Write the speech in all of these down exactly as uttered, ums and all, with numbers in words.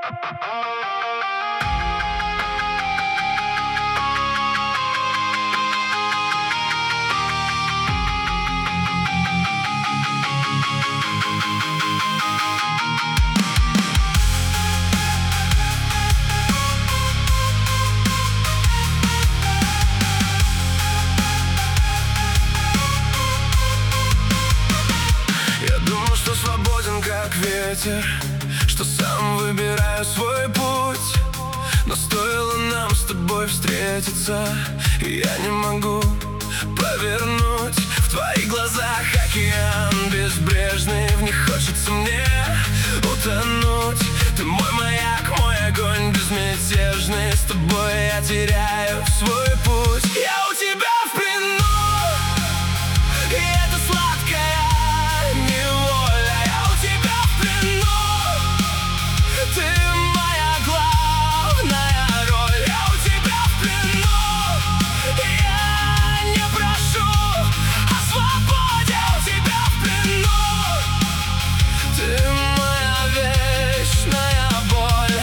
Как ветер, что сам выбираю свой путь. Но стоило нам с тобой встретиться, и я не могу повернуть. В твоих глазах океан безбрежный, в них хочется мне утонуть. Ты мой маяк, мой огонь безмятежный, с тобой я теряю свой путь. Я у тебя в плену, и это сладкая неволя. Я у тебя в плену, ты моя главная роль. Я у тебя в плену, я не прошу о свободе. У тебя в плену, ты моя вечная боль.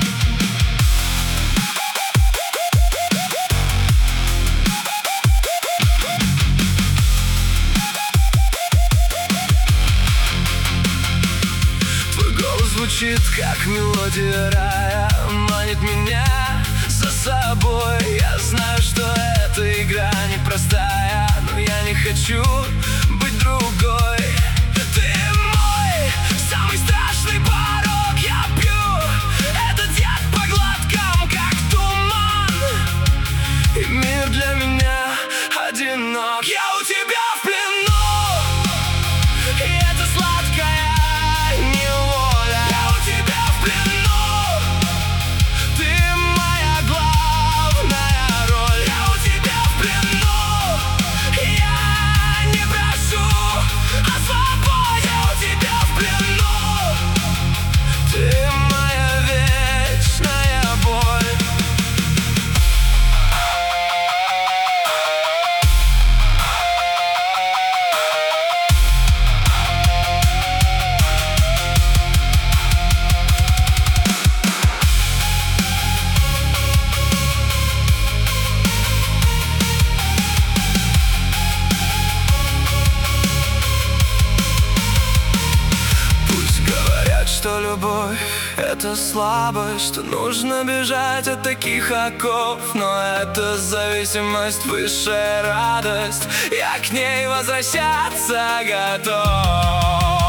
Твой голос звучит, как мелодия рая, манит меня за собой. Я знаю, что эта игра непростая, но я не хочу быть другой. Ты мой самый страшный порог. Я пью этот яд по глоткам, как туман, и мир для меня одинок. Я у тебя в плену, и это сладкая неволя. Я у тебя в плену, ты моя главная роль. Я у тебя в плену, я не прошу о свободе. У тебя в плену, ты моя вечная боль. Пусть говорят, что любовь — это слабость, что нужно бежать от таких оков, но это зависимость, высшая радость. Я к ней возвращаться готов.